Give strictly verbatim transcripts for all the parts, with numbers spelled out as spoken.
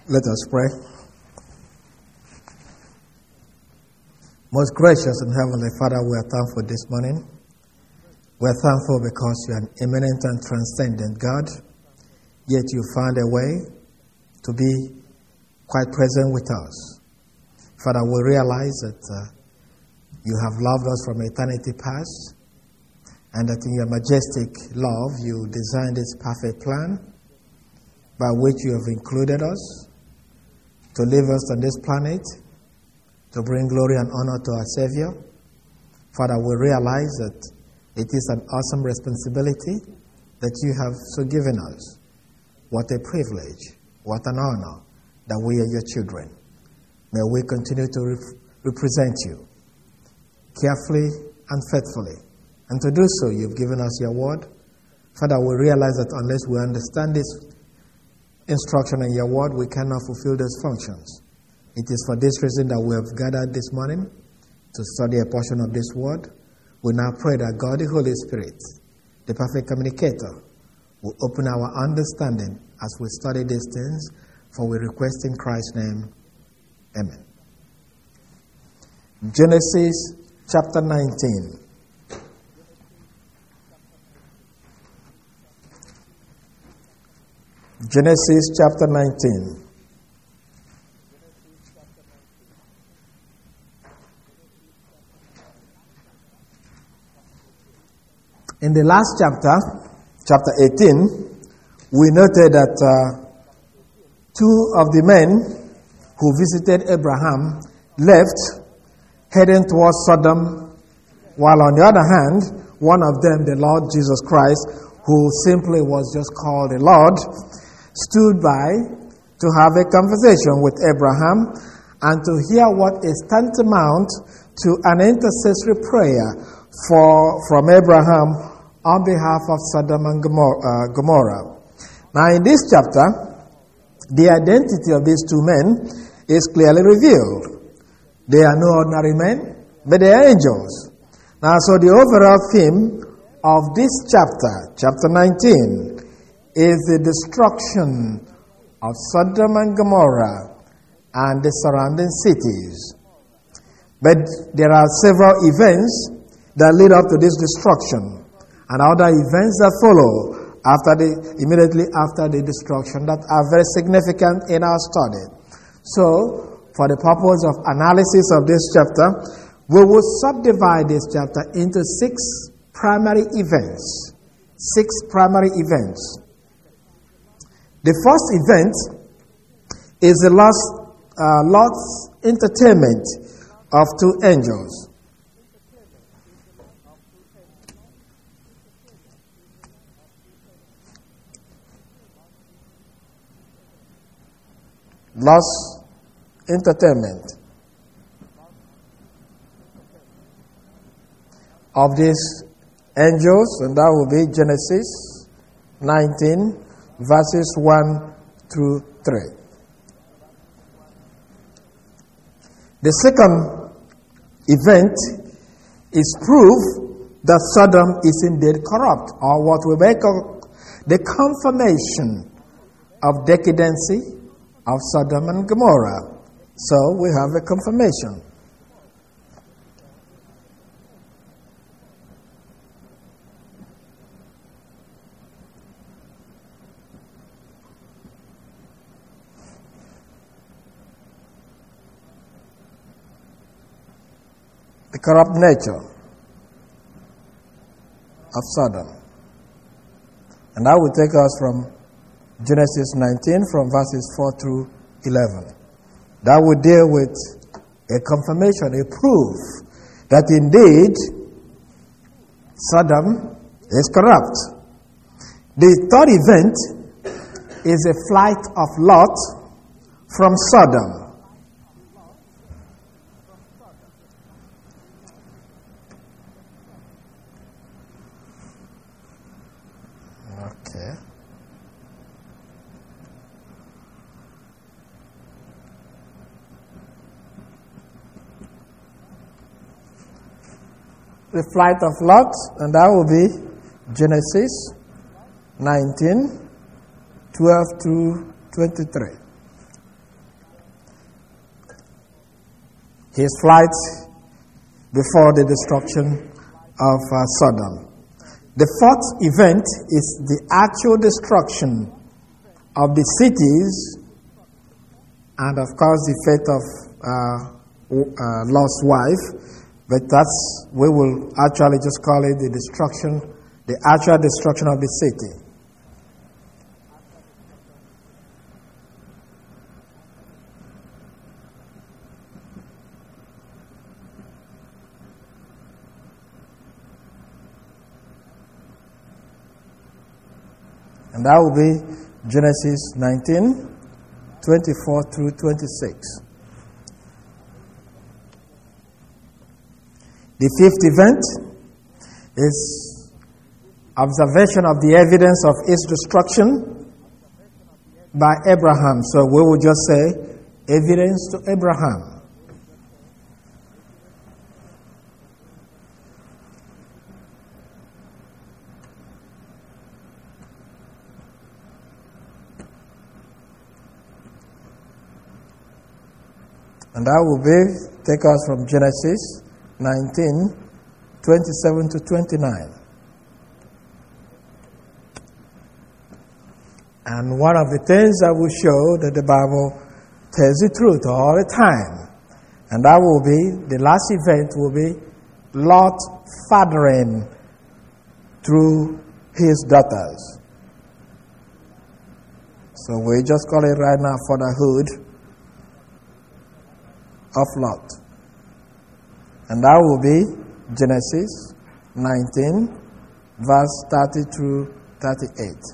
Let us pray. Most gracious and heavenly Father, we are thankful this morning. We are thankful because you are an immanent and transcendent God, yet you found a way to be quite present with us. Father, we realize that uh, you have loved us from eternity past, and that in your majestic love you designed this perfect plan by which you have included us to live us on this planet, to bring glory and honor to our Savior. Father, we realize that it is an awesome responsibility that you have so given us. What a privilege, what an honor that we are your children. May we continue to rep- represent you carefully and faithfully. And to do so, you've given us your word. Father, we realize that unless we understand this instruction in your word, we cannot fulfill those functions. It is for this reason that we have gathered this morning to study a portion of this word. We now pray that God, the Holy Spirit, the perfect communicator, will open our understanding as we study these things, for we request in Christ's name. Amen. Genesis chapter nineteen. Genesis chapter nineteen. In the last chapter, chapter eighteen, we noted that uh, two of the men who visited Abraham left, heading towards Sodom, while on the other hand, one of them, the Lord Jesus Christ, who simply was just called the Lord, stood by to have a conversation with Abraham and to hear what is tantamount to an intercessory prayer for from Abraham on behalf of Sodom and Gomorrah. Now in this chapter, the identity of these two men is clearly revealed. They are no ordinary men, but they are angels. Now so the overall theme of this chapter, chapter nineteen, is the destruction of Sodom and Gomorrah and the surrounding cities. But there are several events that lead up to this destruction, and other events that follow after the, immediately after the destruction that are very significant in our study. So, for the purpose of analysis of this chapter, we will subdivide this chapter into six primary events. Six primary events. The first event is the last, uh, Lot's entertainment of two angels. Lot's entertainment of these angels, and that will be Genesis nineteen, verses one through three. The second event is proof that Sodom is indeed corrupt, or what we make of the confirmation of decadency of Sodom and Gomorrah. So we have a confirmation. The corrupt nature of Sodom. And that will take us from Genesis nineteen, from verses four through eleven. That will deal with a confirmation, a proof that indeed Sodom is corrupt. The third event is a flight of Lot from Sodom. Okay. The flight of Lot, and that will be Genesis nineteen, twelve to twenty-three. his flight before the destruction of uh, Sodom. The fourth event is the actual destruction of the cities and, of course, the fate of uh, uh, Lot's wife. But that's, we will actually just call it the destruction, the actual destruction of the city. And that will be Genesis nineteen, twenty-four through twenty-six. The fifth event is observation of the evidence of its destruction by Abraham. So we will just say evidence to Abraham. And that will be, take us from Genesis nineteen, twenty-seven to twenty-nine. And one of the things that will show that the Bible tells the truth all the time, and that will be, the last event will be Lot fathering through his daughters. So we just call it right now fatherhood of Lot. And that will be Genesis nineteen, verse thirty through thirty-eight.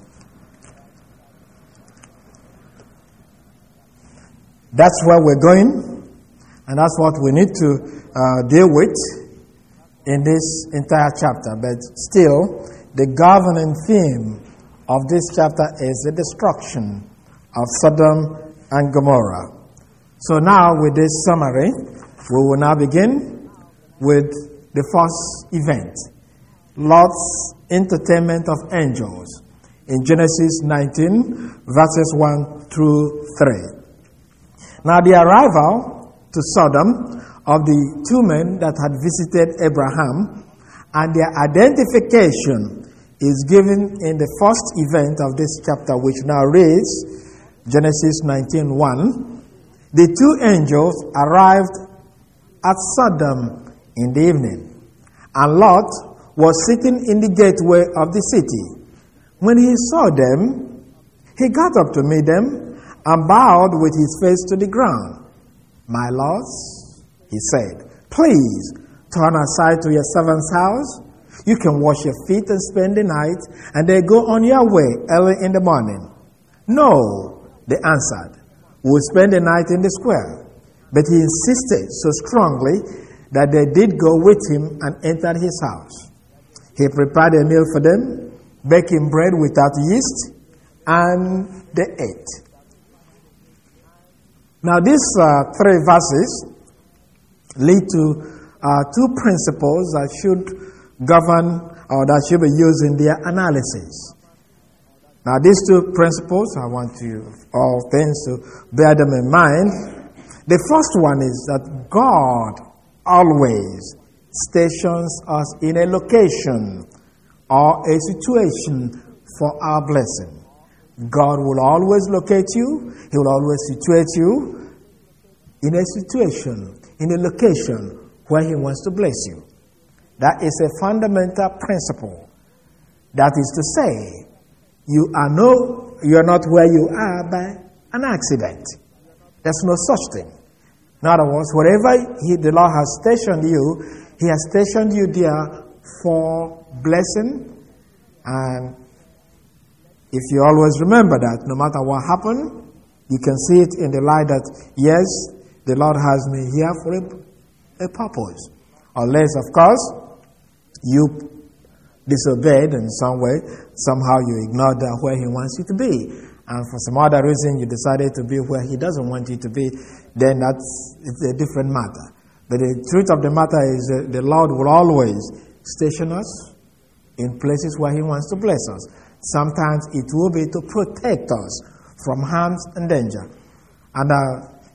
That's where we're going, and that's what we need to uh, deal with in this entire chapter. But still, the governing theme of this chapter is the destruction of Sodom and Gomorrah. So now, with this summary, we will now begin with the first event, Lot's entertainment of angels, in Genesis nineteen, verses one through three. Now, the arrival to Sodom of the two men that had visited Abraham and their identification is given in the first event of this chapter, which now reads Genesis nineteen one. The two angels arrived at Sodom in the evening, and Lot was sitting in the gateway of the city. When he saw them, he got up to meet them and bowed with his face to the ground. "My lords," he said, "please turn aside to your servant's house. You can wash your feet and spend the night, and then go on your way early in the morning." "No," they answered, "we will spend the night in the square." But he insisted so strongly that they did go with him and entered his house. He prepared a meal for them, baking bread without yeast, and they ate. Now these uh, three verses lead to uh, two principles that should govern or that should be used in their analysis. Now these two principles, I want you all things to bear them in mind. The first one is that God always stations us in a location or a situation for our blessing. God will always locate you. He will always situate you in a situation, in a location where He wants to bless you. That is a fundamental principle. That is to say, you are no, you are not where you are by an accident. There's no such thing. In other words, wherever he, the Lord has stationed you, He has stationed you there for blessing. And if you always remember that, no matter what happened, you can see it in the light that, yes, the Lord has me here for a, a purpose. Unless, of course, you disobeyed in some way, somehow you ignored where He wants you to be. And for some other reason, you decided to be where He doesn't want you to be, then that's it's a different matter. But the truth of the matter is that the Lord will always station us in places where He wants to bless us. Sometimes it will be to protect us from harms and danger. And uh,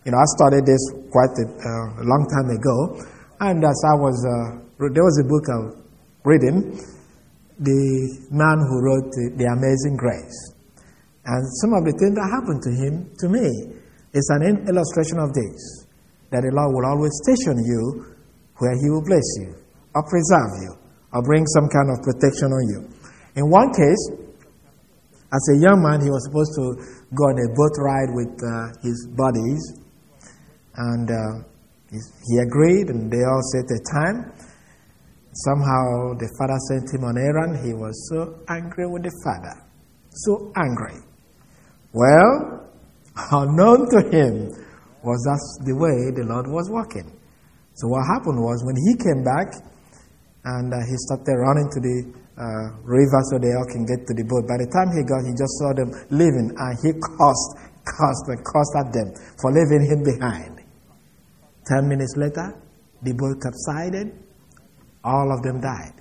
You know, I studied this quite a uh, long time ago, and as I was, uh, there was a book I was reading, the man who wrote the, the Amazing Grace. And some of the things that happened to him, to me, is an illustration of this, that the Lord will always station you where He will bless you, or preserve you, or bring some kind of protection on you. In one case, as a young man, he was supposed to go on a boat ride with uh, his buddies, and uh, he agreed, and they all set a time. Somehow the father sent him on errand. He was so angry with the father, so angry. Well, unknown to him was that the way the Lord was working. So what happened was, when he came back, and uh, he started running to the uh, river so they all can get to the boat. By the time he got, he just saw them leaving, and he cursed, cursed, and cursed at them for leaving him behind. Ten minutes later, the boat subsided. All of them died.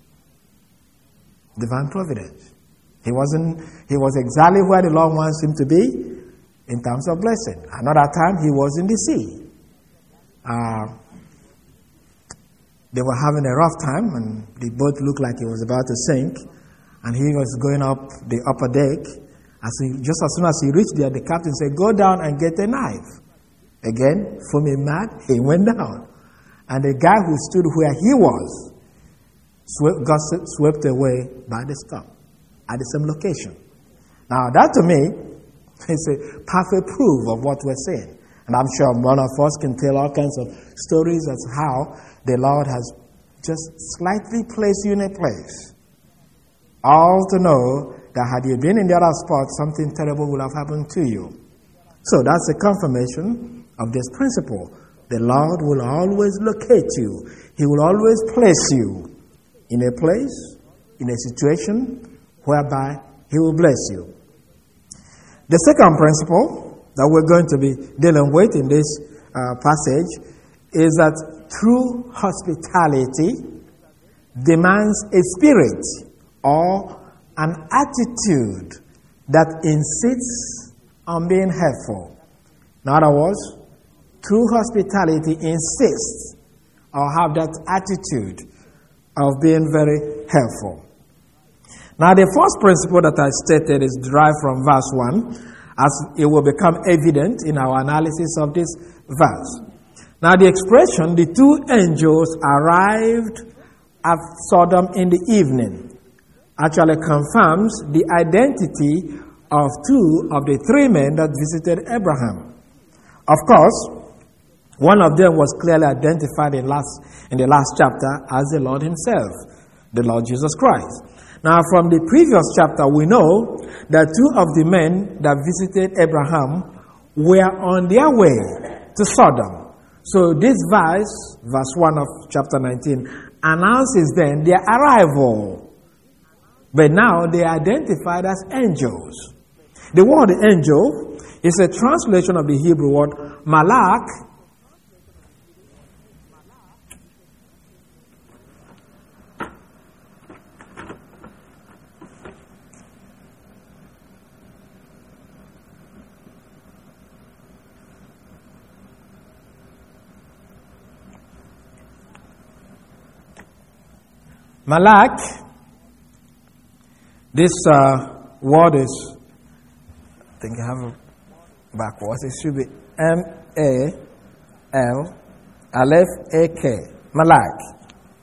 Divine providence. He wasn't. He was exactly where the Lord wants him to be in terms of blessing. Another time, he was in the sea. Uh, they were having a rough time, and the boat looked like it was about to sink. And he was going up the upper deck. As he, just as soon as he reached there, the captain said, "Go down and get a knife." Again, foaming mad, he went down. And the guy who stood where he was swept, got swept away by the storm at the same location. Now, that to me is a perfect proof of what we're saying. And I'm sure one of us can tell all kinds of stories as how the Lord has just slightly placed you in a place. All to know that had you been in the other spot, something terrible would have happened to you. So that's a confirmation of this principle. The Lord will always locate you. He will always place you in a place, in a situation whereby He will bless you. The second principle that we're going to be dealing with in this uh, passage is that true hospitality demands a spirit or an attitude that insists on being helpful. In other words, true hospitality insists or have that attitude of being very helpful. Now, the first principle that I stated is derived from verse one, as it will become evident in our analysis of this verse. Now, the expression, the two angels arrived at Sodom in the evening, actually confirms the identity of two of the three men that visited Abraham. Of course, one of them was clearly identified in, last, in the last chapter as the Lord Himself, the Lord Jesus Christ. Now, from the previous chapter, we know that two of the men that visited Abraham were on their way to Sodom. So this verse, verse one of chapter nineteen, announces then their arrival. But now they are identified as angels. The word angel is a translation of the Hebrew word malak, Malak, this uh, word is, I think I have it backwards, it should be M A L Aleph A K, Malak.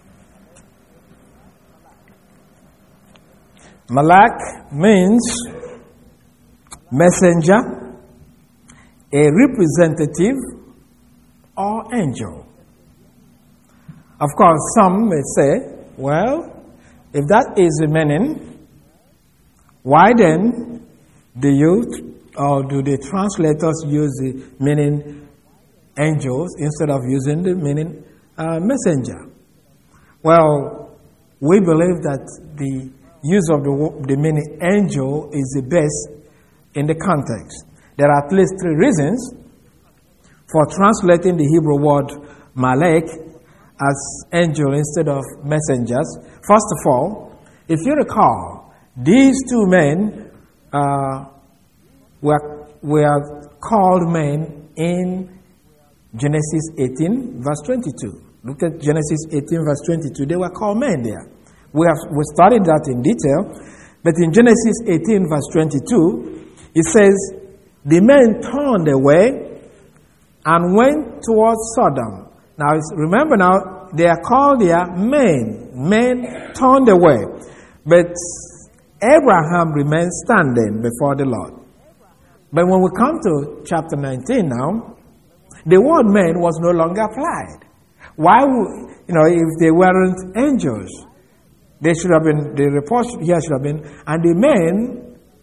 Malak means messenger, a representative, or angel. Of course, some may say, well, if that is the meaning, why then do you or do the translators use the meaning angels instead of using the meaning uh, messenger? Well, we believe that the use of the, the meaning angel is the best in the context. There are at least three reasons for translating the Hebrew word malek as angel instead of messengers. First of all, if you recall, these two men uh, were, were called men in Genesis eighteen, verse twenty-two. Look at Genesis eighteen, verse twenty-two. They were called men there. We have we studied that in detail. But in Genesis eighteen, verse twenty-two, it says, the men turned away and went towards Sodom. Now, remember now, they are called there men. Men turned away. But Abraham remained standing before the Lord. But when we come to chapter nineteen now, the word men was no longer applied. Why would, you know, if they weren't angels, they should have been, the report here should have been, and the men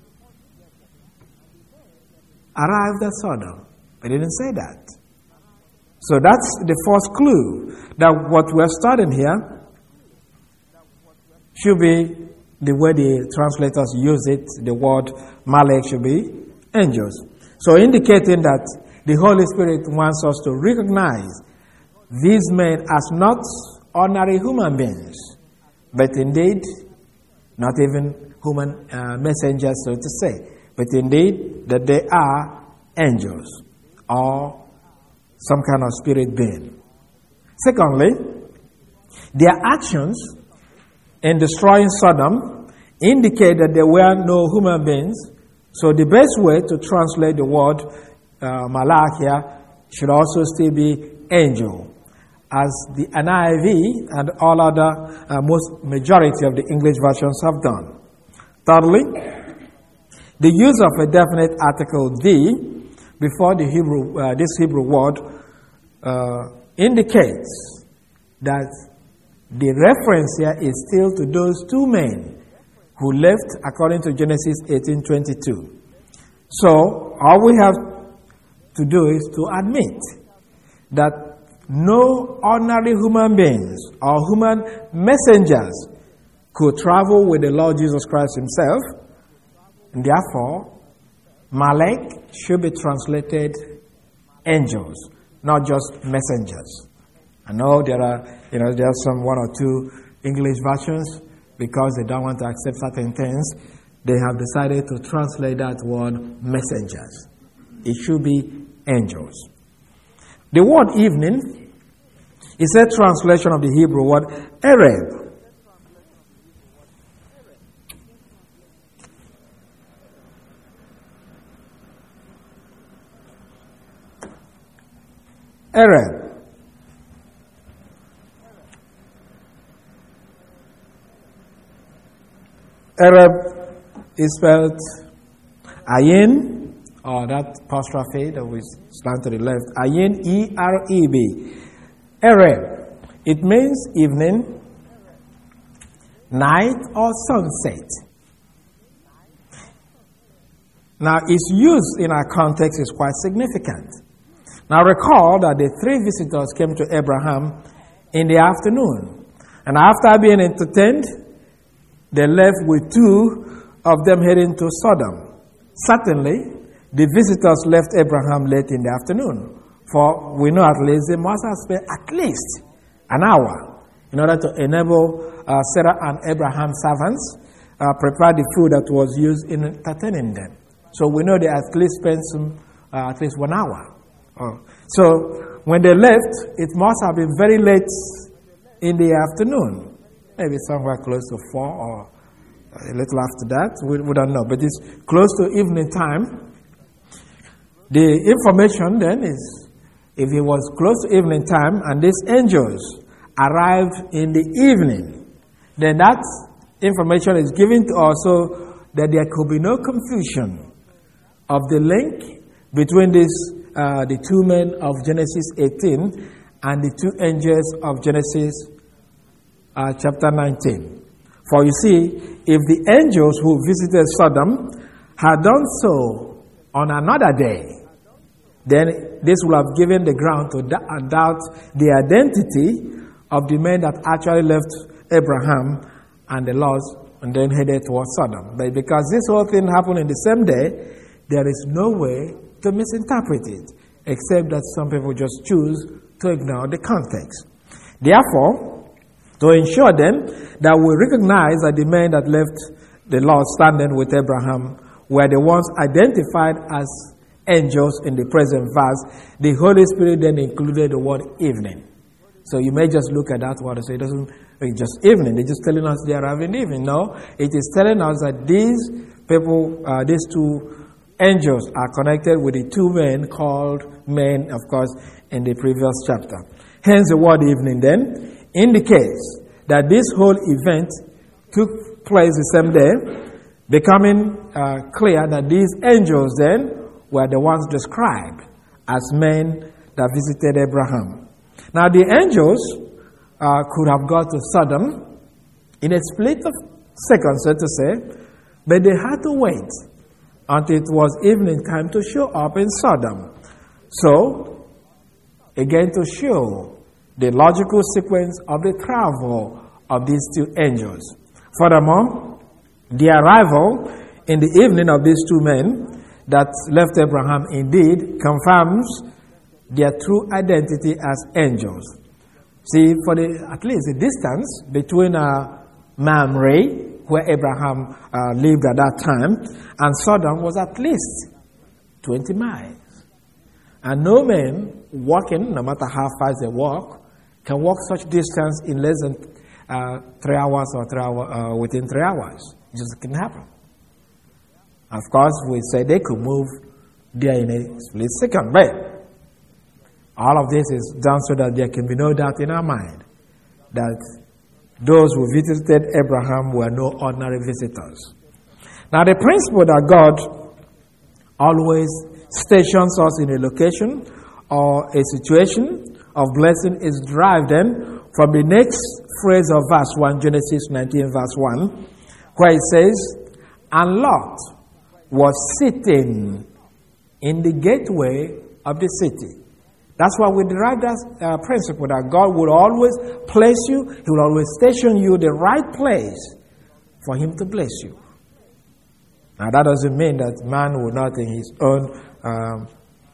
arrived at Sodom. They didn't say that. So that's the first clue that what we're studying here should be the way the translators use it. The word Malek should be angels. So indicating that the Holy Spirit wants us to recognize these men as not ordinary human beings, but indeed not even human uh, messengers, so to say, but indeed that they are angels or some kind of spirit being. Secondly, their actions in destroying Sodom indicate that there were no human beings. So the best way to translate the word uh, Malak here should also still be angel, as the N I V and all other, uh, most majority of the English versions have done. Thirdly, the use of a definite article the before the Hebrew, uh, this Hebrew word uh, indicates that the reference here is still to those two men who left according to Genesis eighteen twenty-two. So all we have to do is to admit that no ordinary human beings or human messengers could travel with the Lord Jesus Christ himself, and therefore Malek should be translated angels, not just messengers. I know there are, you know, there are some one or two English versions, because they don't want to accept certain things, they have decided to translate that word messengers. It should be angels. The word evening is a translation of the Hebrew word Ereb. Ereb. Ereb is spelled Ayin, or that apostrophe that we slant to the left. Ayin, E R E B. Ereb. It means evening, night, or sunset. Now, its use in our context is quite significant. Now recall that the three visitors came to Abraham in the afternoon. And after being entertained, they left with two of them heading to Sodom. Certainly, the visitors left Abraham late in the afternoon. For we know at least they must have spent at least an hour in order to enable uh, Sarah and Abraham's servants uh, prepare the food that was used in entertaining them. So we know they at least spent some, uh, at least one hour. Oh. So when they left, it must have been very late in the afternoon, maybe somewhere close to four or a little after that. We, we don't know, but it's close to evening time. The information then is, if it was close to evening time and these angels arrived in the evening, then that information is given to us so that there could be no confusion of the link between these Uh, the two men of Genesis eighteen and the two angels of Genesis uh, chapter nineteen. For you see, if the angels who visited Sodom had done so on another day, then this would have given the ground to d- doubt the identity of the men that actually left Abraham and the Lord and then headed towards Sodom. But because this whole thing happened in the same day, there is no way to misinterpret it, except that some people just choose to ignore the context. Therefore, to ensure then that we recognize that the men that left the Lord standing with Abraham were the ones identified as angels in the present verse, the Holy Spirit then included the word evening. So you may just look at that word and say, it doesn't, it's just evening. They're just telling us they are having evening. No, it is telling us that these people, uh, these two angels are connected with the two men called men, of course, in the previous chapter. Hence the word evening then indicates that this whole event took place the same day, becoming uh, clear that these angels then were the ones described as men that visited Abraham. Now the angels uh, could have got to Sodom in a split of seconds, so to say, but they had to wait until it was evening time to show up in Sodom. So, again to show the logical sequence of the travel of these two angels. Furthermore, the arrival in the evening of these two men that left Abraham indeed confirms their true identity as angels. See, for the at least the distance between uh, Mamre, where Abraham uh, lived at that time, and Sodom was at least twenty miles. And no man walking, no matter how fast they walk, can walk such distance in less than uh, three hours or three hour, uh, within three hours. It just can't happen. Of course, we say they could move there in a split second, but all of this is done so that there can be no doubt in our mind that those who visited Abraham were no ordinary visitors. Now, the principle that God always stations us in a location or a situation of blessing is derived then from the next phrase of verse one, Genesis nineteen, verse one, where it says, "And Lot was sitting in the gateway of the city." That's why we derive that uh, principle that God will always place you, He will always station you the right place for Him to bless you. Now that doesn't mean that man will not in his own um,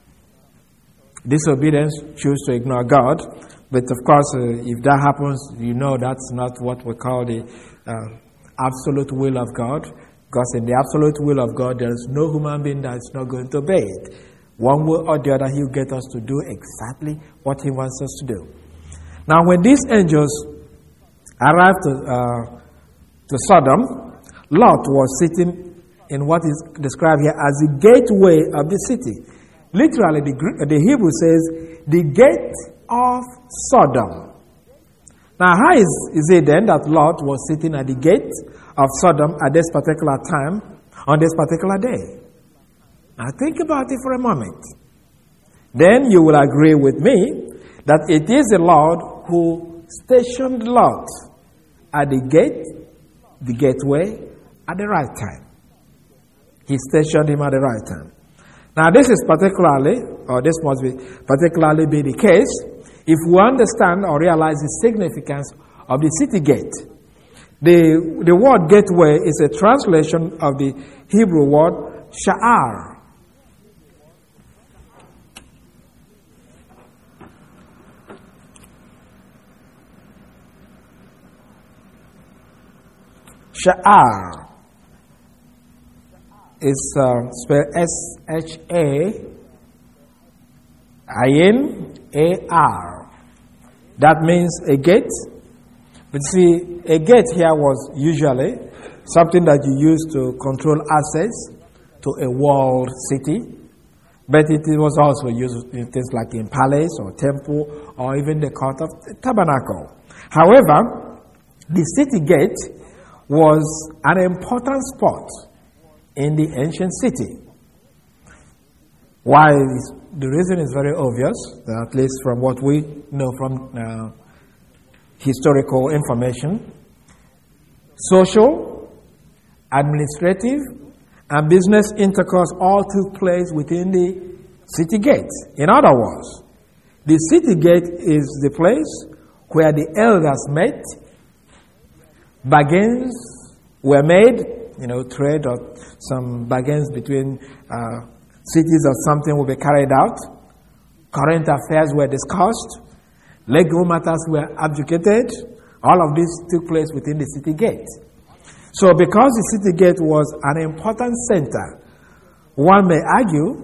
disobedience choose to ignore God. But of course, uh, if that happens, you know that's not what we call the uh, absolute will of God. Because in the absolute will of God, there is no human being that is not going to obey it. One way or the other, He will get us to do exactly what He wants us to do. Now, when these angels arrived to, uh, to Sodom, Lot was sitting in what is described here as the gateway of the city. Literally, the, the Hebrew says, the gate of Sodom. Now, how is, is it then that Lot was sitting at the gate of Sodom at this particular time, on this particular day? Now, think about it for a moment. Then you will agree with me that it is the Lord who stationed Lot at the gate, the gateway, at the right time. He stationed him at the right time. Now, this is particularly, or this must be particularly be the case, if we understand or realize the significance of the city gate. The, the word gateway is a translation of the Hebrew word sha'ar. Sha'ar is uh, spelled S H A I N A R. That means a gate. But see, a gate here was usually something that you use to control access to a walled city. But it was also used in things like in palace or temple or even the court of the tabernacle. However, the city gate was an important spot in the ancient city. Why? The reason is very obvious, at least from what we know from uh, historical information. Social, administrative, and business intercourse all took place within the city gate. In other words, the city gate is the place where the elders met, bargains were made, you know, trade or some bargains between uh, cities or something will be carried out. Current affairs were discussed. Legal matters were adjudicated. All of this took place within the city gate. So because the city gate was an important center, one may argue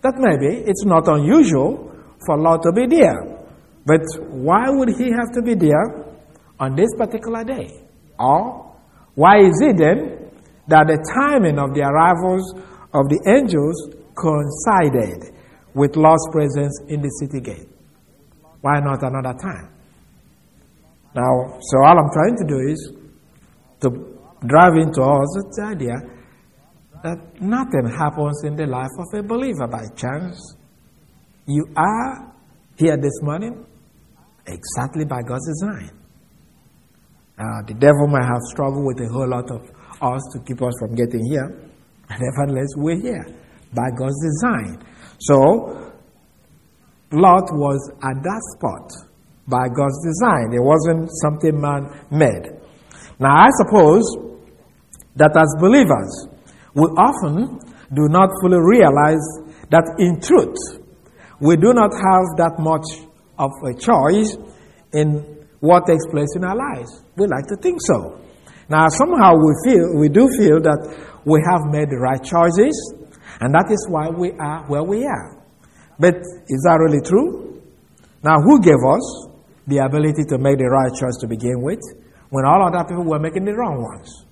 that maybe it's not unusual for Lot to be there. But why would he have to be there on this particular day? Or why is it then that the timing of the arrivals of the angels coincided with Lot's presence in the city gate? Why not another time? Now, so all I'm trying to do is to drive into us the idea that nothing happens in the life of a believer by chance. You are here this morning exactly by God's design. Uh, the devil might have struggled with a whole lot of us to keep us from getting here. Nevertheless, we're here by God's design. So, Lot was at that spot by God's design. It wasn't something man made. Now, I suppose that as believers, we often do not fully realize that in truth, we do not have that much of a choice in what takes place in our lives. We like to think so. Now, somehow we feel, we do feel that we have made the right choices, and that is why we are where we are. But is that really true? Now, who gave us the ability to make the right choice to begin with, when all other people were making the wrong ones?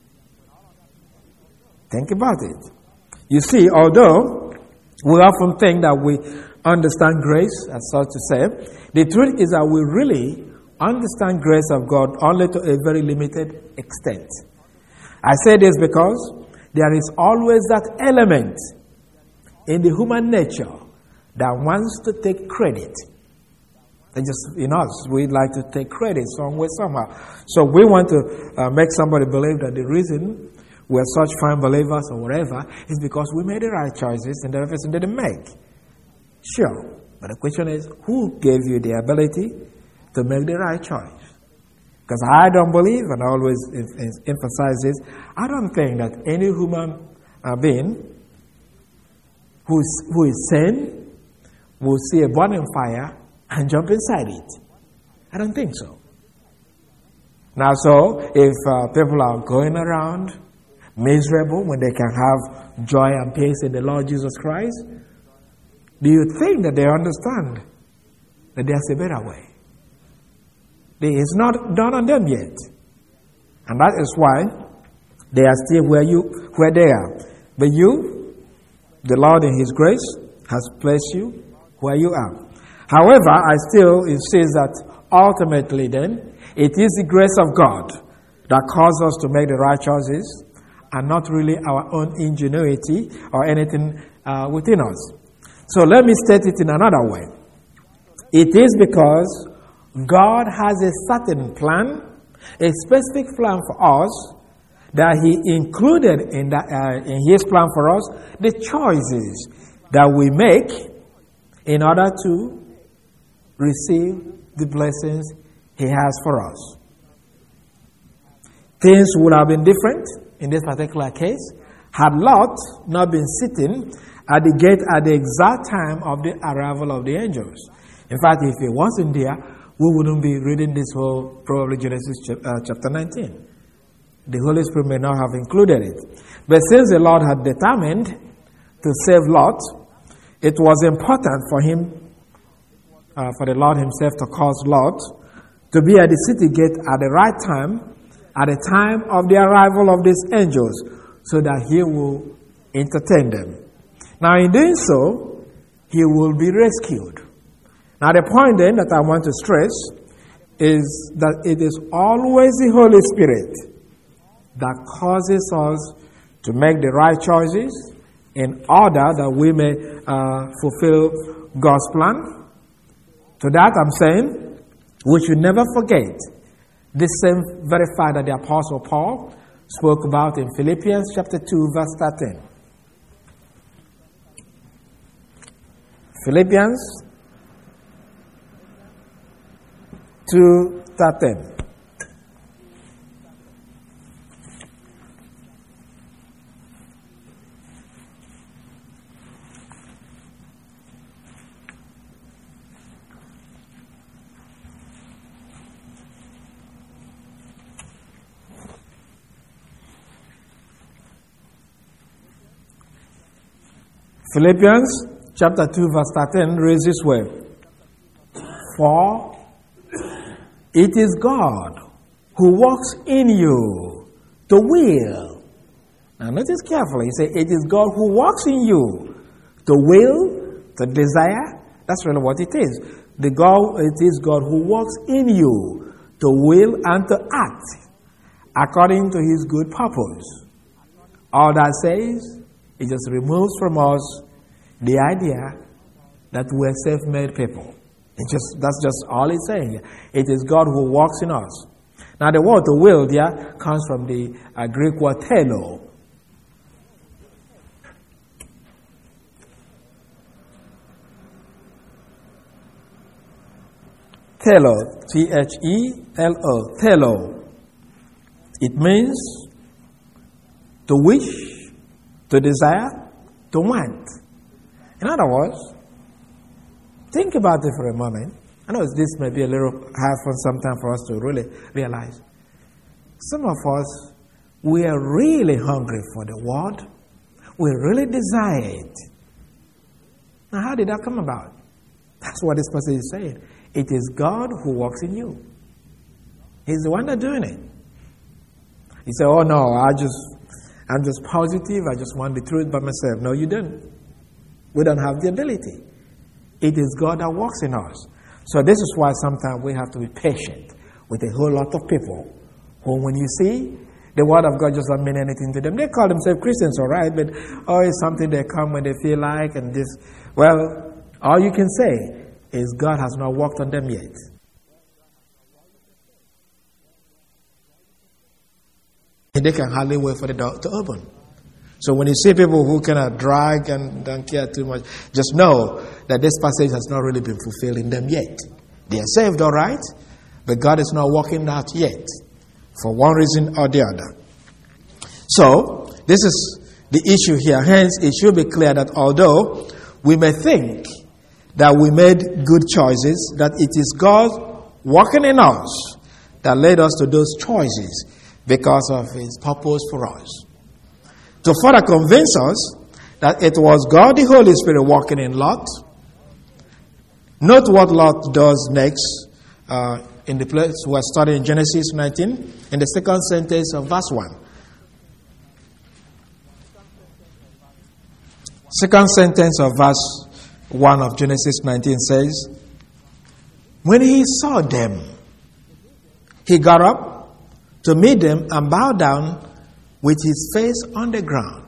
Think about it. You see, although we often think that we understand grace, as so to say, the truth is that we really understand grace of God only to a very limited extent. I say this because there is always that element in the human nature that wants to take credit. They just, in us, we like to take credit somewhere, somehow. So we want to uh, make somebody believe that the reason we're such fine believers or whatever is because we made the right choices and the other person didn't make. Sure. But the question is, who gave you the ability to make the right choice? Because I don't believe, and I always emphasize this, I don't think that any human uh, being who is, who is sane will see a burning fire and jump inside it. I don't think so. Now, so if uh, people are going around miserable when they can have joy and peace in the Lord Jesus Christ, do you think that they understand that there's a better way? It's not done on them yet. And that is why they are still where you where they are. But you, the Lord in His grace, has placed you where you are. However, I still insist that ultimately then, it is the grace of God that causes us to make the right choices and not really our own ingenuity or anything uh, within us. So let me state it in another way. It is because God has a certain plan, a specific plan for us, that He included in, that, uh, in His plan for us the choices that we make in order to receive the blessings He has for us. Things would have been different in this particular case had Lot not been sitting at the gate at the exact time of the arrival of the angels. In fact, if he wasn't there, we wouldn't be reading this whole, probably Genesis chapter nineteen. The Holy Spirit may not have included it. But since the Lord had determined to save Lot, it was important for him, uh, for the Lord Himself to cause Lot to be at the city gate at the right time, at the time of the arrival of these angels, so that He will entertain them. Now, in doing so, he will be rescued. Now, the point then that I want to stress is that it is always the Holy Spirit that causes us to make the right choices in order that we may uh, fulfill God's plan. To that, I'm saying we should never forget this same very fact that the Apostle Paul spoke about in Philippians chapter two, verse thirteen. Philippians two thirteen. Philippians chapter two, verse thirteen, reads this way. For it is God who works in you to will. Now notice carefully. He said, it is God who works in you to will, to desire. That's really what it is. The God, it is God who works in you to will and to act according to his good purpose. All that says, it just removes from us the idea that we're self-made people. It just, that's just all it's saying. It is God who works in us. Now the word to will there comes from the uh, Greek word telo. Telo, T H E L O, telo. It means to wish, to desire, to want. In other words, think about it for a moment. I know this may be a little hard for some time for us to really realize. Some of us, we are really hungry for the word. We really desire it. Now, how did that come about? That's what this passage is saying. It is God who works in you. He's the one that's doing it. You say, oh no, I just, I'm just positive. I just want the truth by myself. No, you don't. We don't have the ability. It is God that works in us. So this is why sometimes we have to be patient with a whole lot of people who, when you see, the word of God just doesn't mean anything to them. They call themselves Christians, all right, but oh, it's something they come when they feel like, and this. Well, all you can say is God has not worked on them yet. And they can hardly wait for the door to open. So when you see people who cannot drag and don't care too much, just know that this passage has not really been fulfilled in them yet. They are saved, all right, but God is not working out yet for one reason or the other. So this is the issue here. Hence, it should be clear that although we may think that we made good choices, that it is God working in us that led us to those choices because of his purpose for us. To further convince us that it was God the Holy Spirit working in Lot, note what Lot does next uh, in the place we're studying Genesis nineteen, in the second sentence of verse one. Second sentence of verse one of Genesis nineteen says, when he saw them, he got up to meet them and bowed down with his face on the ground.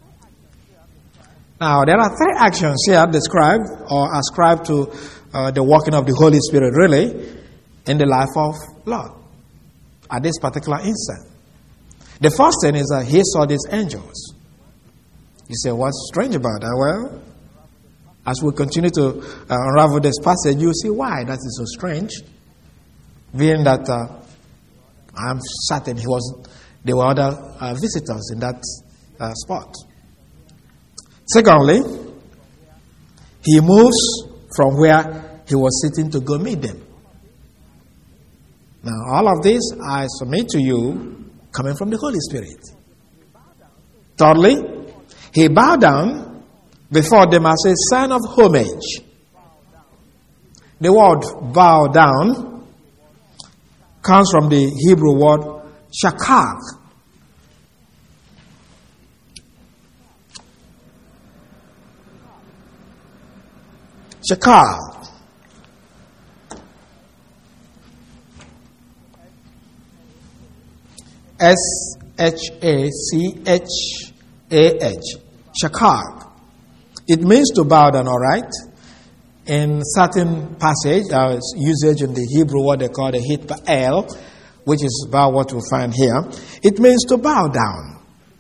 Now, there are three actions here described or ascribed to uh, the working of the Holy Spirit, really, in the life of Lot at this particular instant. The first thing is that he saw these angels. You say, what's strange about that? Well, as we continue to uh, unravel this passage, you'll see why that is so strange. Being that uh, I'm certain he was, there were other uh, visitors in that uh, spot. Secondly, he moves from where he was sitting to go meet them. Now, all of this I submit to you coming from the Holy Spirit. Thirdly, he bowed down before them as a sign of homage. The word bow down comes from the Hebrew word shakak. Shakak. S H A C H A H. Shakak. It means to bow down, all right? In certain passage, uh, usage in the Hebrew, what they call the hitba'el, which is about what we find here. It means to bow down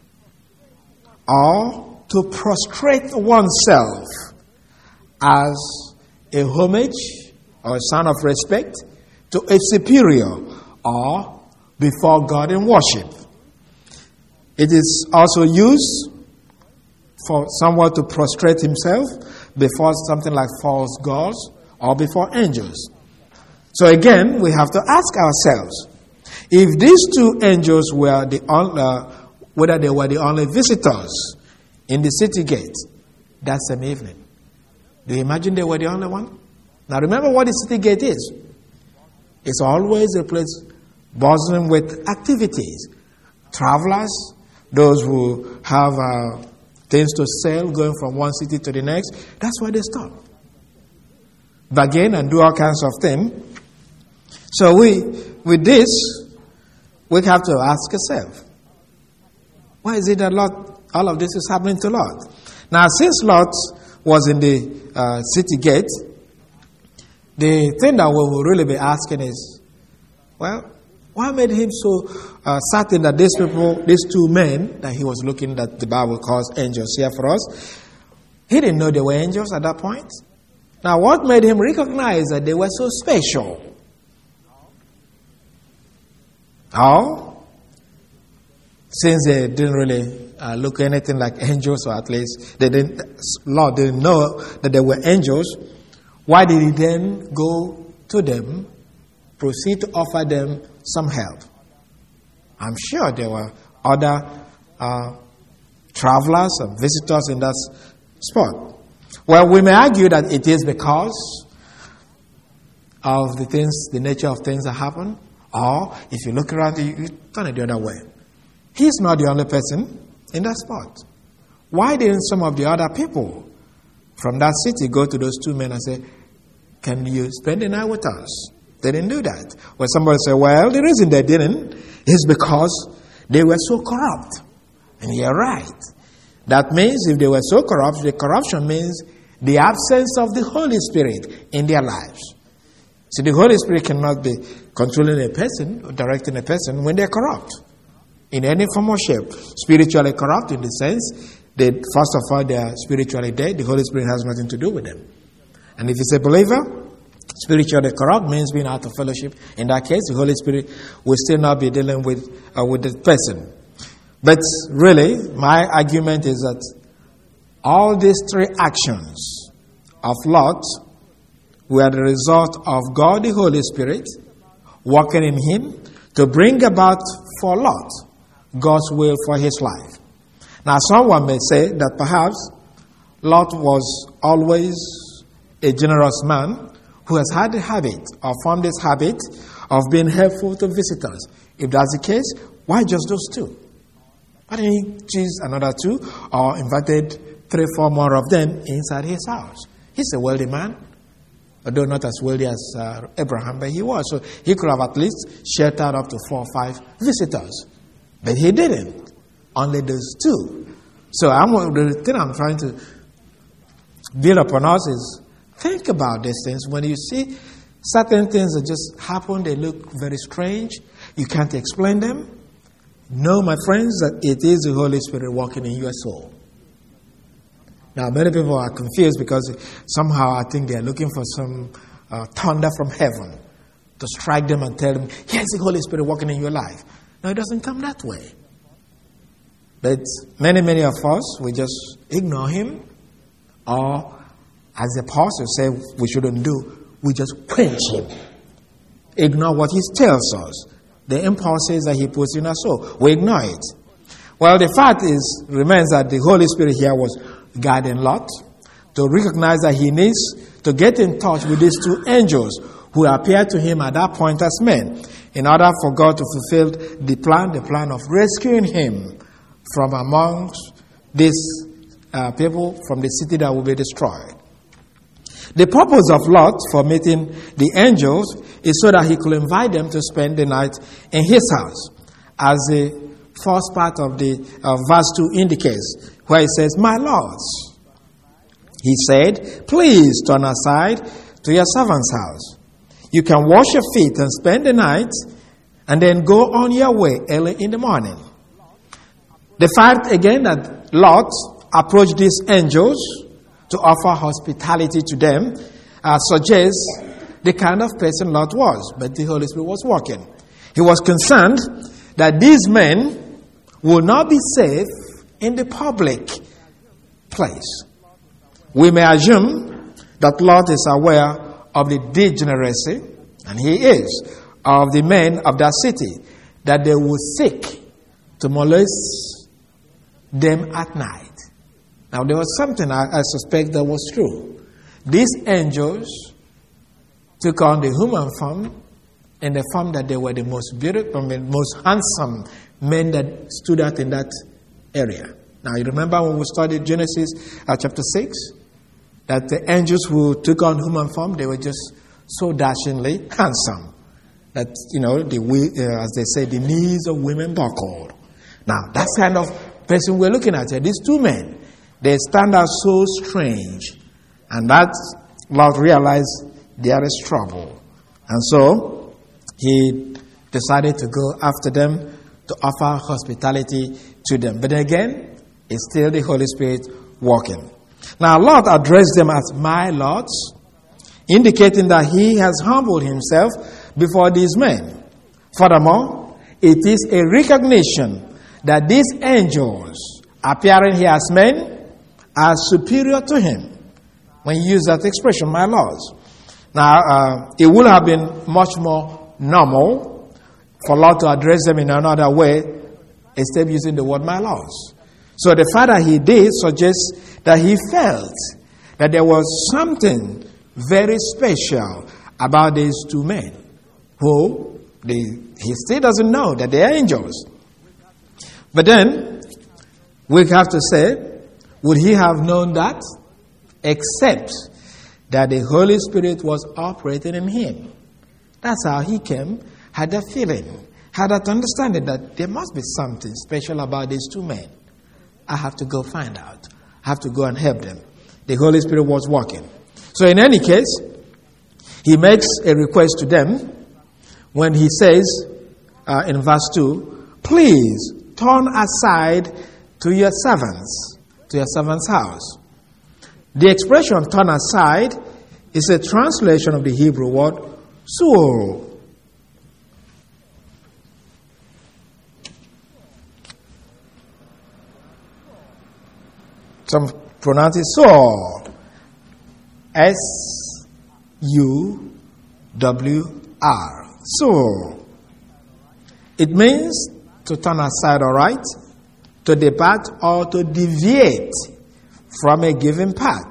or to prostrate oneself as a homage or a sign of respect to a superior or before God in worship. It is also used for someone to prostrate himself before something like false gods or before angels. So again, we have to ask ourselves, if these two angels were the only, uh, whether they were the only visitors in the city gate that same evening. Do you imagine they were the only one? Now remember what the city gate is. It's always a place bustling with activities. Travelers, those who have uh, things to sell, going from one city to the next, that's why they stop. Bargain and do all kinds of things. So we, with this, we have to ask ourselves, why is it that Lot, all of this is happening to Lot? Now, since Lot was in the uh, city gate, the thing that we will really be asking is, well, what made him so uh, certain that these people, these two men that he was looking at, the Bible calls angels here for us, he didn't know they were angels at that point. Now, what made him recognize that they were so special? Oh, since they didn't really uh, look anything like angels, or at least they didn't, Lord didn't know that they were angels, why did he then go to them, proceed to offer them some help? I'm sure there were other uh, travelers and visitors in that spot. Well, we may argue that it is because of the things, the nature of things that happen, or if you look around, you, you turn it the other way. He's not the only person in that spot. Why didn't some of the other people from that city go to those two men and say, can you spend the night with us? They didn't do that. Well, somebody say, well, the reason they didn't is because they were so corrupt. And you're right. That means if they were so corrupt, the corruption means the absence of the Holy Spirit in their lives. See, the Holy Spirit cannot be controlling a person or directing a person when they're corrupt. In any form or shape. Spiritually corrupt in the sense that, first of all, they are spiritually dead. The Holy Spirit has nothing to do with them. And if it's a believer, spiritually corrupt means being out of fellowship. In that case, the Holy Spirit will still not be dealing with, uh, with the person. But really, my argument is that all these three actions of Lot were the result of God the Holy Spirit working in him to bring about for Lot God's will for his life. Now, someone may say that perhaps Lot was always a generous man who has had the habit or formed this habit of being helpful to visitors. If that's the case, why just those two? Why didn't he choose another two or invited three, four more of them inside his house? He's a wealthy man, although not as wealthy as uh, Abraham, but he was. So he could have at least sheltered up to four or five visitors. But he didn't. Only those two. So I'm, the thing I'm trying to build upon us is think about these things. When you see certain things that just happen, they look very strange, you can't explain them. Know, my friends, that it is the Holy Spirit working in your soul. Now, many people are confused because somehow I think they are looking for some uh, thunder from heaven to strike them and tell them, here's the Holy Spirit working in your life. No, it doesn't come that way. But many, many of us, we just ignore him, or as the apostle said we shouldn't do, we just quench him. Ignore what he tells us. The impulses that he puts in our soul, we ignore it. Well, the fact is, remains that the Holy Spirit here was guiding Lot to recognize that he needs to get in touch with these two angels who appeared to him at that point as men, in order for God to fulfill the plan, the plan of rescuing him from amongst these uh, people from the city that will be destroyed. The purpose of Lot for meeting the angels is so that he could invite them to spend the night in his house, as the first part of the uh, verse two indicates, where it says, "My lords," he said, "please turn aside to your servant's house. You can wash your feet and spend the night, and then go on your way early in the morning." The fact again that Lot approached these angels to offer hospitality to them uh, suggests the kind of person Lot was, but the Holy Spirit was working. He was concerned that these men will not be safe in the public place. We may assume that Lot is aware of the degeneracy, and he is, of the men of that city, that they will seek to molest them at night. Now, there was something I, I suspect that was true. these angels took on the human form, and the form that they were the most beautiful, the most handsome men that stood out in that area. Now, you remember when we studied Genesis uh, chapter six, that the angels who took on human form, they were just so dashingly handsome that, you know, the uh, as they say, the knees of women buckled. Now, that's kind of person we're looking at here. These two men, they stand out so strange, and that Lot realized there is trouble, and so he decided to go after them to offer hospitality to them. But again, it's still the Holy Spirit working. Now, Lot addressed them as my lords, indicating that he has humbled himself before these men. Furthermore, it is a recognition that these angels appearing here as men are superior to him. When you use that expression, my lords. Now, uh, it would have been much more normal for Lot to address them in another way instead of using the word my lords. So the fact that he did suggests that he felt that there was something very special about these two men who they, he still doesn't know that they are angels. But then we have to say, would he have known that except that the Holy Spirit was operating in him? That's how he came, had that feeling, had that understanding that there must be something special about these two men. I have to go find out. I have to go and help them. The Holy Spirit was working. So in any case, he makes a request to them when he says uh, in verse two, please turn aside to your servants, to your servant's house. The expression turn aside is a translation of the Hebrew word suol. Some pronounce it Saul. S U W R. Saul. It means to turn aside, all right, to depart or to deviate from a given path.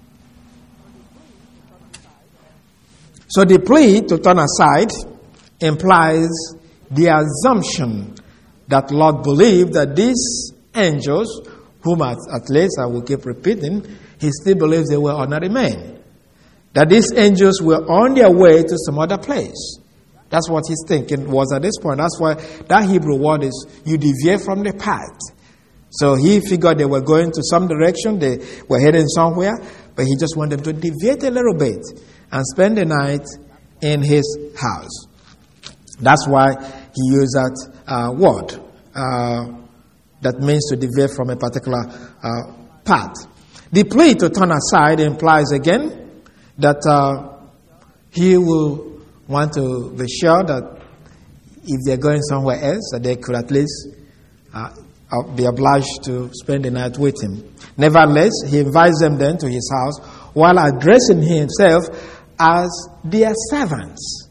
So the plea to turn aside implies the assumption that Lot believed that these angels, whom at, at least I will keep repeating, he still believes they were ordinary men. That these angels were on their way to some other place. That's what he's thinking was at this point. That's why that Hebrew word is, you deviate from the path. So he figured they were going to some direction, they were heading somewhere, but he just wanted them to deviate a little bit and spend the night in his house. That's why he used that uh, word. Uh, that means to deviate from a particular uh, path. The plea to turn aside implies again that uh, he will want to be sure that if they're going somewhere else, that they could at least uh, be obliged to spend the night with him. Nevertheless, he invites them then to his house while addressing himself as their servants,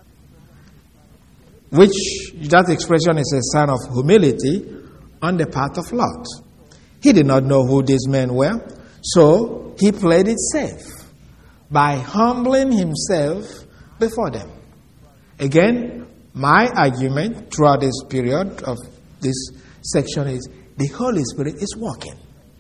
which that expression is a sign of humility on the part of Lot. He did not know who these men were, so he played it safe by humbling himself before them. Again, my argument throughout this period of this section is the Holy Spirit is working.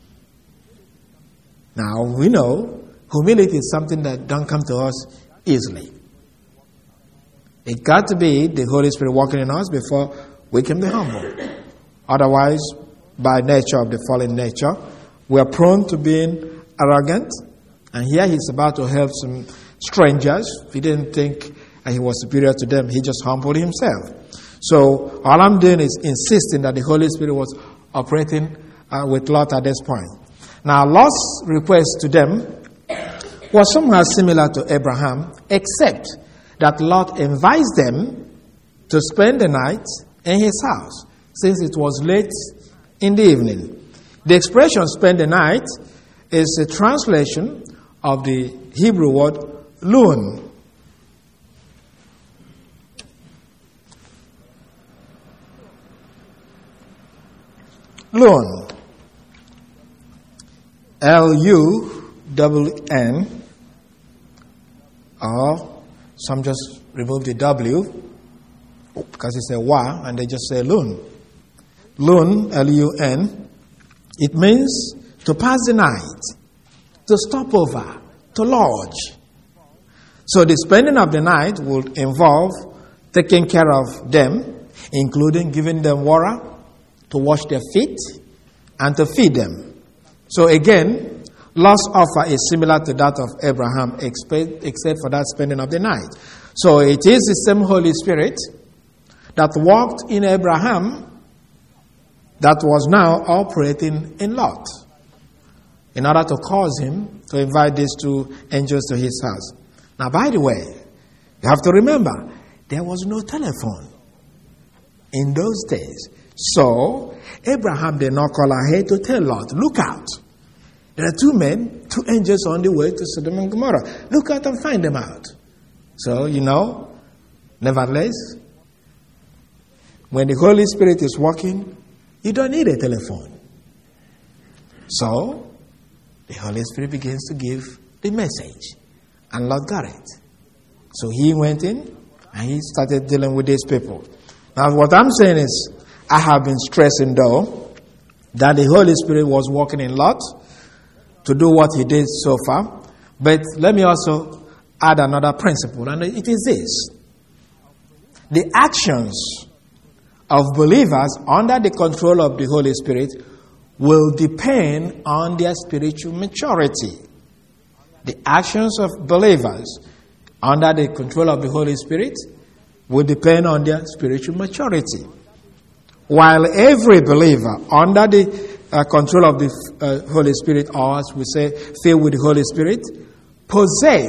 Now, we know humility is something that don't come to us easily. It got to be the Holy Spirit working in us before we can be humble. Otherwise, by nature of the fallen nature, we are prone to being arrogant. And here he's about to help some strangers. He didn't think he was superior to them. He just humbled himself. So all I'm doing is insisting that the Holy Spirit was operating uh, with Lot at this point. Now, Lot's request to them was somehow similar to Abraham, except that Lot invites them to spend the night in his house, since it was late in the evening. The expression spend the night is a translation of the Hebrew word lun. Lun. L U N N. Or some just remove the W because it's a wa and they just say lun. Lun, L U N, it means to pass the night, to stop over, to lodge. So the spending of the night will involve taking care of them, including giving them water, to wash their feet, and to feed them. So again, Lot's offer is similar to that of Abraham, except for that spending of the night. So it is the same Holy Spirit that walked in Abraham that was now operating in Lot, in order to cause him to invite these two angels to his house. Now, by the way, you have to remember, there was no telephone in those days. So, Abraham did not call ahead to tell Lot, look out. There are two men, two angels on the way to Sodom and Gomorrah. Look out and find them out. So, you know, nevertheless, when the Holy Spirit is working, you don't need a telephone. So, the Holy Spirit begins to give the message. And Lot got it. So he went in and he started dealing with these people. Now what I'm saying is, I have been stressing though, that the Holy Spirit was working in Lot to do what he did so far. But let me also add another principle, and it is this. The actions of believers under the control of the Holy Spirit will depend on their spiritual maturity. The actions of believers under the control of the Holy Spirit will depend on their spiritual maturity. While every believer under the uh, control of the uh, Holy Spirit, or as we say, filled with the Holy Spirit, possess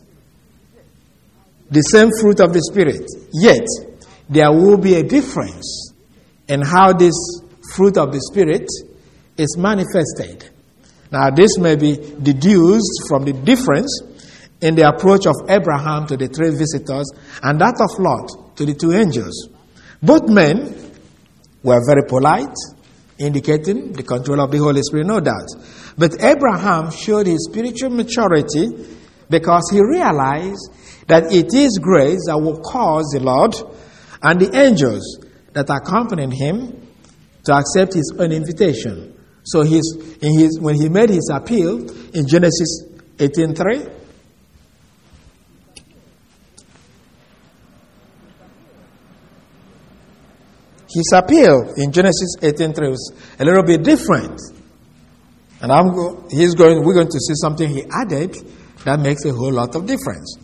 the same fruit of the Spirit. Yet, there will be a difference in how this fruit of the Spirit is manifested. Now, this may be deduced from the difference in the approach of Abraham to the three visitors and that of Lot to the two angels. Both men were very polite, indicating the control of the Holy Spirit, no doubt. But Abraham showed his spiritual maturity because he realized that it is grace that will cause the Lord and the angels that accompanied him to accept his own invitation. So his, in his, when he made his appeal in Genesis eighteen three, his appeal in Genesis eighteen three was a little bit different. And I'm go, he's going, we're going to see something he added that makes a whole lot of difference.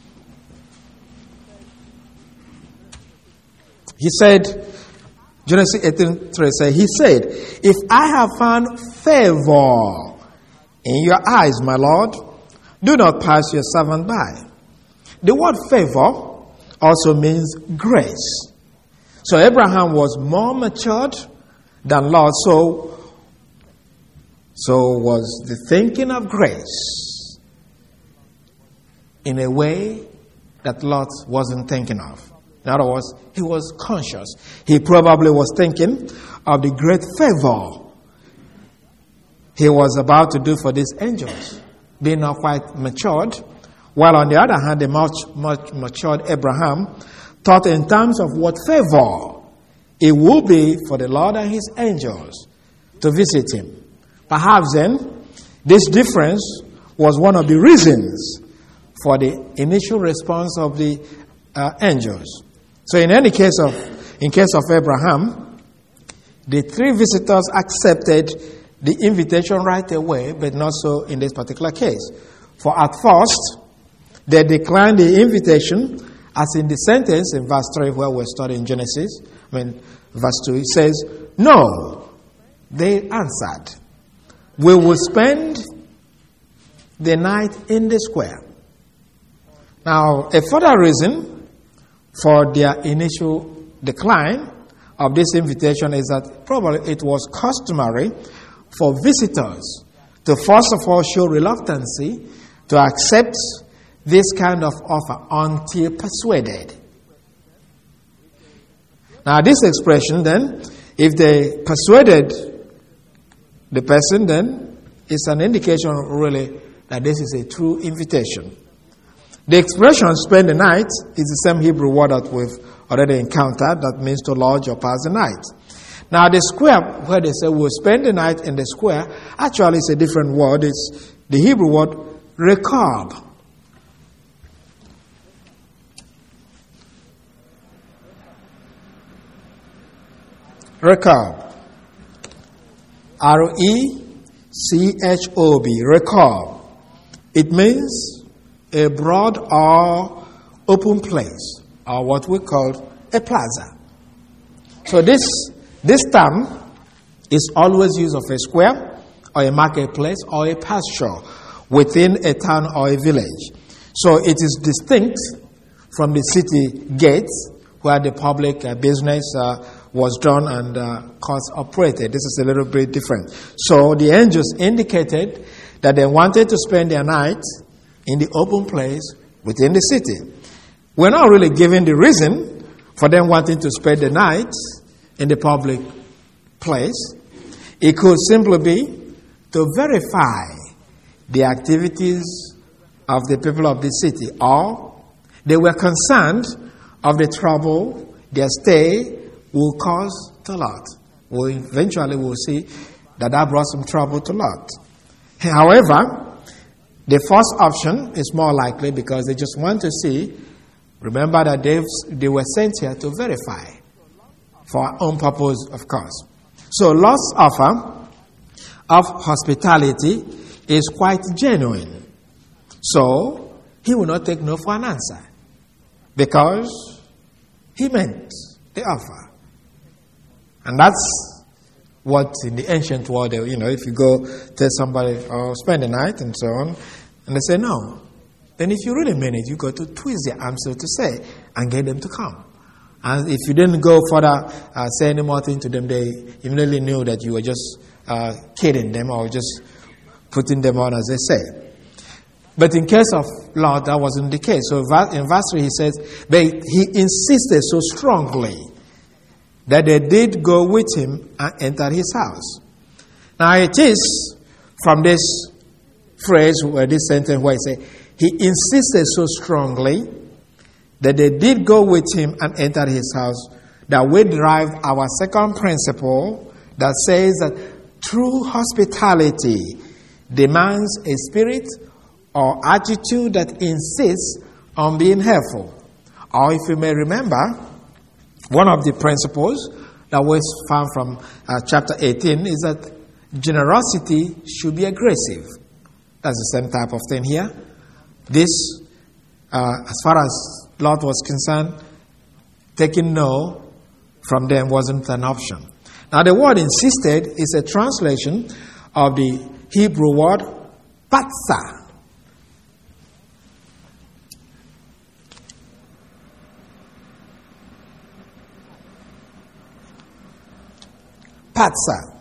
He said, Genesis eighteen three says, he said, if I have found favor in your eyes, my Lord, do not pass your servant by. The word favor also means grace. So Abraham was more matured than Lot, so, so was the thinking of grace in a way that Lot wasn't thinking of. In other words, he was conscious. He probably was thinking of the great favor he was about to do for these angels, being not quite matured. While on the other hand, the much, much matured Abraham thought in terms of what favor it will be for the Lord and his angels to visit him. Perhaps then, this difference was one of the reasons for the initial response of the uh, angels. So in any case of, in case of Abraham, the three visitors accepted the invitation right away, but not so in this particular case. For at first, they declined the invitation, as in the sentence in verse three where we're studying Genesis. I mean, verse two, it says, no, they answered, we will spend the night in the square. Now, a further reason for their initial decline of this invitation is that probably it was customary for visitors to first of all show reluctancy to accept this kind of offer until persuaded. Now this expression then, if they persuaded the person, then it's an indication really that this is a true invitation. The expression spend the night is the same Hebrew word that we've already encountered, that means to lodge or pass the night. Now the square, where they say we'll spend the night in the square, actually it's a different word. It's the Hebrew word rekab. Rekab. R E C H O B. Rekab. It means a broad or open place, or what we call a plaza. So this this term is always used of a square or a marketplace or a pasture within a town or a village. So it is distinct from the city gates where the public uh, business uh, was done and uh, cost operated. This is a little bit different. So the angels indicated that they wanted to spend their night in the open place within the city. We're not really given the reason for them wanting to spend the night in the public place. It could simply be to verify the activities of the people of the city, or they were concerned of the trouble their stay will cause to Lot. We eventually will see that that brought some trouble to Lot. However, the first option is more likely because they just want to see. Remember that they they were sent here to verify for our own purpose, of course. So Lot's offer of hospitality is quite genuine. So he will not take no for an answer because he meant the offer. And that's what in the ancient world, you know, if you go tell somebody, oh, spend the night and so on, and they say no, then if you really mean it, you got to twist their arm, so to say, and get them to come. And if you didn't go further, uh, say any more thing to them, they immediately knew that you were just uh, kidding them or just putting them on, as they say. But in case of Lot, that wasn't the case. So in verse three, he says, but he insisted so strongly that they did go with him and enter his house. Now it is from this phrase, where this sentence where he said, he insisted so strongly that they did go with him and enter his house, that we derive our second principle that says that true hospitality demands a spirit or attitude that insists on being helpful. Or if you may remember, one of the principles that was found from uh, chapter eighteen is that generosity should be aggressive. That's the same type of thing here. This, uh, as far as Lot was concerned, taking no from them wasn't an option. Now the word insisted is a translation of the Hebrew word patsa. Patsa.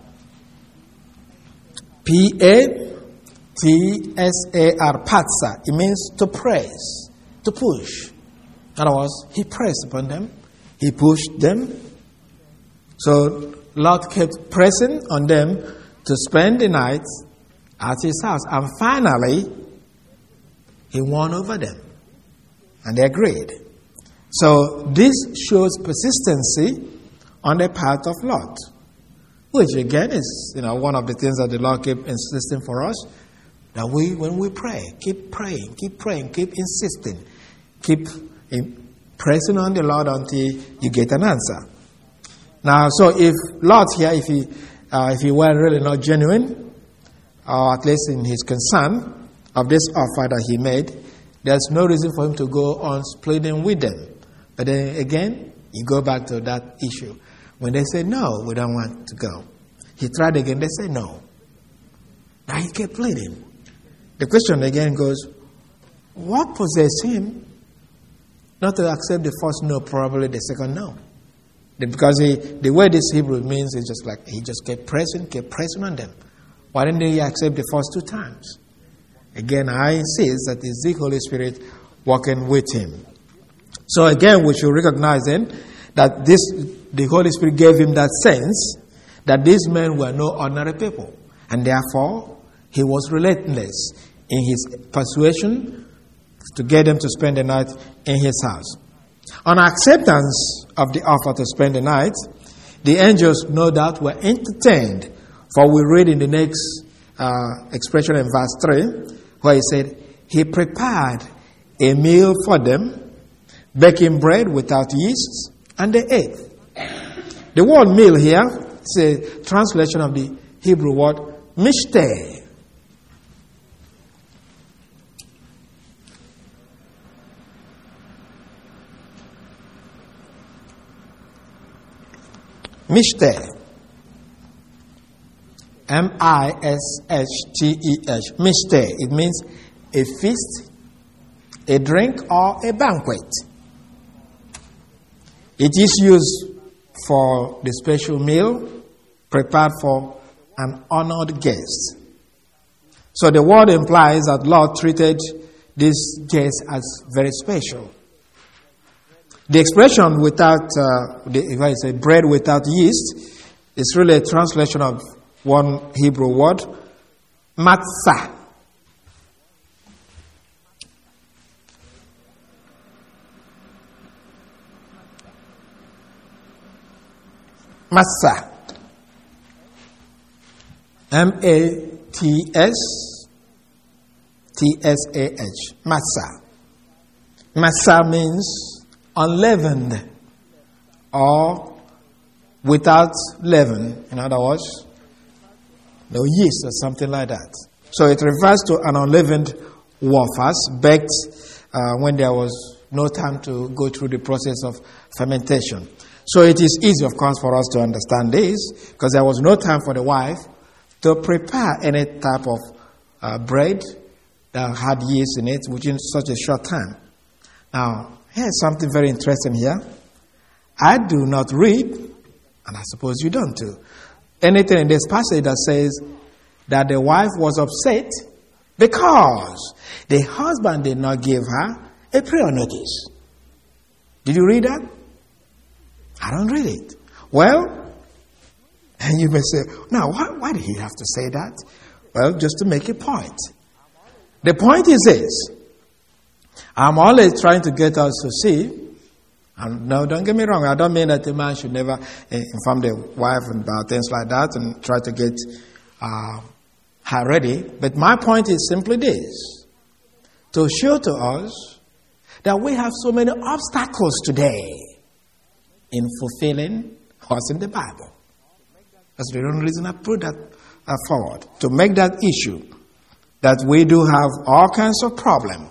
P A T S A R. Patsa. It means to press, to push. In other words, he pressed upon them. He pushed them. So Lot kept pressing on them to spend the night at his house. And finally, he won over them. And they agreed. So this shows persistency on the part of Lot. Which again is, you know, one of the things that the Lord kept insisting for us. That we, when we pray, keep praying, keep praying, keep insisting. Keep in pressing on the Lord until you get an answer. Now, so if Lot here, if he uh, if he were really not genuine, or at least in his concern of this offer that he made, there's no reason for him to go on pleading with them. But then again, you go back to that issue. When they say no, we don't want to go. He tried again, they say no. Now he kept pleading. The question again goes, what possessed him not to accept the first no, probably the second no? Because he, the way this Hebrew means is just like he just kept pressing, kept pressing on them. Why didn't he accept the first two times? Again, I insist that it's the Holy Spirit working with him. So again, we should recognize then that this, the Holy Spirit gave him that sense that these men were no ordinary people. And therefore, he was relentless in his persuasion to get them to spend the night in his house. On acceptance of the offer to spend the night, the angels no doubt were entertained. For we read in the next uh, expression in verse three, where he said, he prepared a meal for them, baking bread without yeast, and they ate. The word meal here is a translation of the Hebrew word mishteh. Mishteh. M I S H T E H. Mishteh. It means a feast, a drink, or a banquet. It is used for the special meal prepared for an honored guest. So the word implies that Lot treated this guest as very special. The expression without, uh, the, if I say bread without yeast, is really a translation of one Hebrew word, matzah. Matzah. M A T S T S A H. Matzah. Matzah means unleavened or without leaven. In other words, no yeast or something like that. So it refers to an unleavened wafers baked uh, when there was no time to go through the process of fermentation. So it is easy, of course, for us to understand this because there was no time for the wife to prepare any type of uh, bread that had yeast in it within such a short time. Now, here's something very interesting here. I do not read, and I suppose you don't too, anything in this passage that says that the wife was upset because the husband did not give her a prior notice. Did you read that? I don't read it. Well, and you may say, now, why, why did he have to say that? Well, just to make a point. The point is this. I'm always trying to get us to see, and no, don't get me wrong, I don't mean that a man should never inform the wife about things like that and try to get uh, her ready. But my point is simply this, to show to us that we have so many obstacles today in fulfilling what's in the Bible. That's the only reason I put that uh, forward, to make that issue, that we do have all kinds of problems.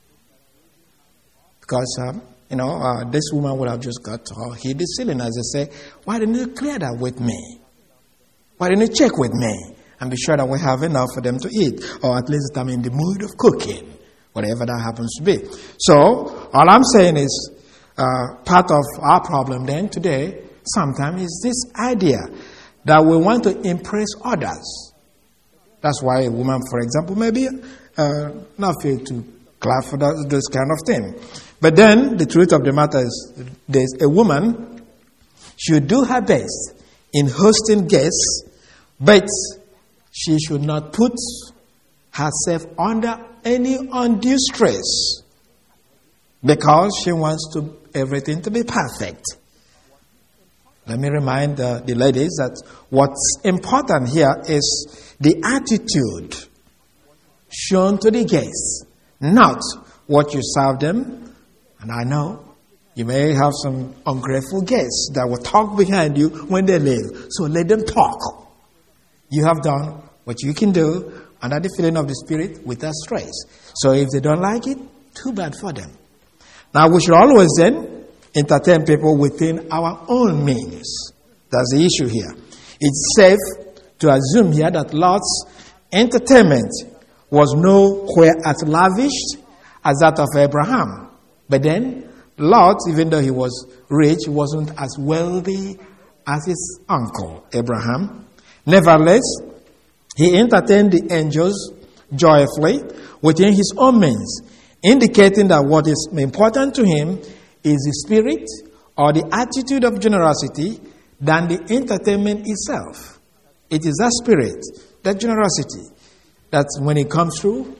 Because, um, you know, uh, this woman would have just got her hit the ceiling, as they say, why didn't you clear that with me? Why didn't you check with me and be sure that we have enough for them to eat? Or at least I'm in the mood of cooking, whatever that happens to be. So, all I'm saying is, uh, part of our problem then today, sometimes, is this idea that we want to impress others. That's why a woman, for example, may be uh, not feel to clap for that, this kind of thing. But then, the truth of the matter is, there's a woman should do her best in hosting guests, but she should not put herself under any undue stress because she wants to everything to be perfect. Let me remind uh, the ladies that what's important here is the attitude shown to the guests, not what you serve them. And I know you may have some ungrateful guests that will talk behind you when they leave. So let them talk. You have done what you can do under the feeling of the Spirit without stress. So if they don't like it, too bad for them. Now we should always then entertain people within our own means. That's the issue here. It's safe to assume here that Lot's entertainment was nowhere as lavish as that of Abraham. But then, Lot, even though he was rich, wasn't as wealthy as his uncle, Abraham. Nevertheless, he entertained the angels joyfully within his own means, indicating that what is important to him is the spirit or the attitude of generosity than the entertainment itself. It is that spirit, that generosity, that when it comes through,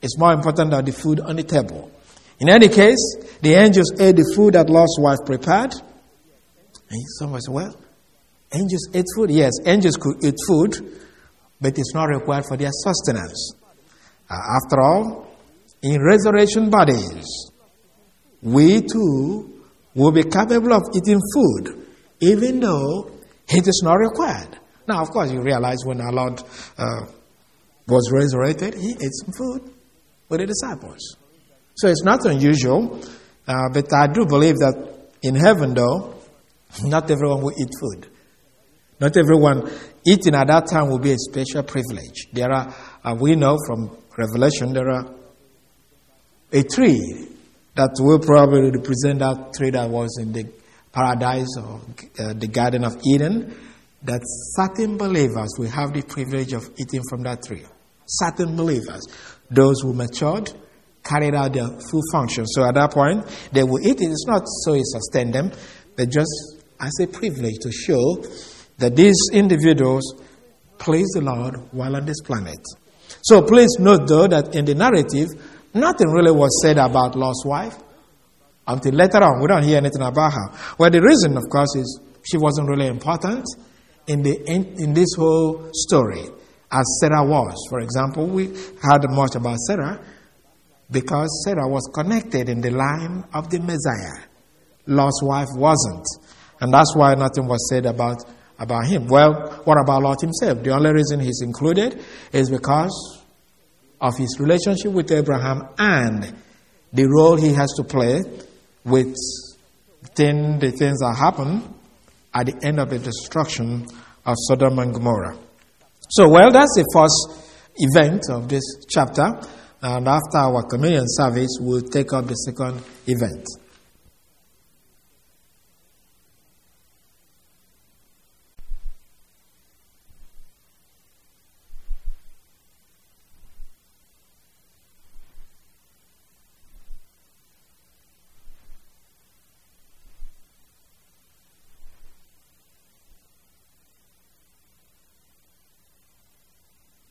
is more important than the food on the table. In any case, the angels ate the food that Lot's wife prepared. And someone said, well, angels ate food? Yes, angels could eat food, but it's not required for their sustenance. Uh, after all, in resurrection bodies, we too will be capable of eating food, even though it is not required. Now, of course, you realize when our Lord uh, was resurrected, he ate some food with the disciples. So it's not unusual, uh, but I do believe that in heaven, though, not everyone will eat food. Not everyone eating at that time will be a special privilege. There are, uh, we know from Revelation, there are a tree that will probably represent that tree that was in the paradise or uh, the Garden of Eden, that certain believers will have the privilege of eating from that tree. Certain believers, those who matured, carried out their full function. So at that point, they will eat it. It's not so it sustains them, but just as a privilege to show that these individuals please the Lord while on this planet. So please note, though, that in the narrative, nothing really was said about Lot's wife until later on. We don't hear anything about her. Well, the reason, of course, is she wasn't really important in the in, in this whole story as Sarah was. For example, we heard much about Sarah because Sarah was connected in the line of the Messiah. Lot's wife wasn't. And that's why nothing was said about, about him. Well, what about Lot himself? The only reason he's included is because of his relationship with Abraham and the role he has to play with thing, the things that happen at the end of the destruction of Sodom and Gomorrah. So, well, that's the first event of this chapter. And after our communion service, we'll take up the second event.